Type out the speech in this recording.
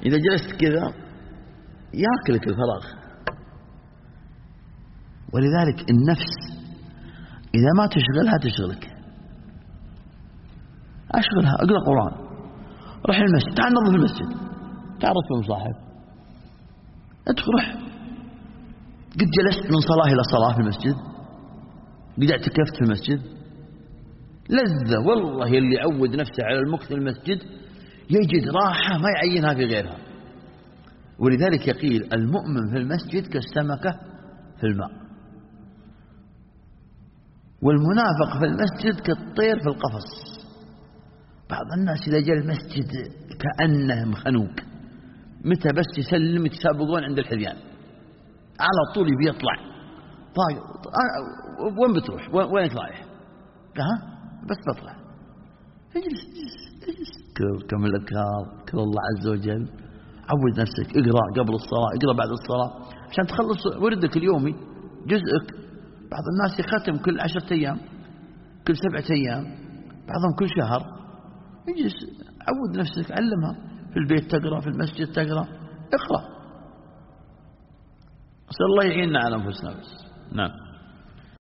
إذا جلست كذا يأكلك الفراغ. ولذلك النفس إذا ما تشغلها تشغلك. أشغلها، أقرأ قرآن، روح المسجد، تعال نظف المسجد، تعال رتب المصاحف، ادخل روح. قد جلست من صلاة إلى صلاة في المسجد، قد اعتكفت في المسجد، لذة والله. اللي يعود نفسه على المكث في المسجد يجد راحة ما يعينها في غيرها. ولذلك يقيل المؤمن في المسجد كالسمكة في الماء، والمنافق في المسجد كالطير في القفص. بعض الناس إذا جاء المسجد كأنه مخنوق، متى بس يسلم يتسابقون عند الحذيان، على طول يبي يطلع. طيب وين بتروح؟ وينك رايح؟ ها بس بطلع. اجلس كم الأذكار، كل الله عز وجل. عود نفسك، اقرأ قبل الصلاة، اقرأ بعد الصلاة، عشان تخلص وردك اليومي جزءك. بعض الناس يختم كل 10 أيام، كل 7 أيام، بعضهم كل شهر. اجلس عود نفسك، علمها. في البيت تقرأ، في المسجد تقرأ، اقرأ. أسأل الله يعيننا على أنفسنا بس. نعم.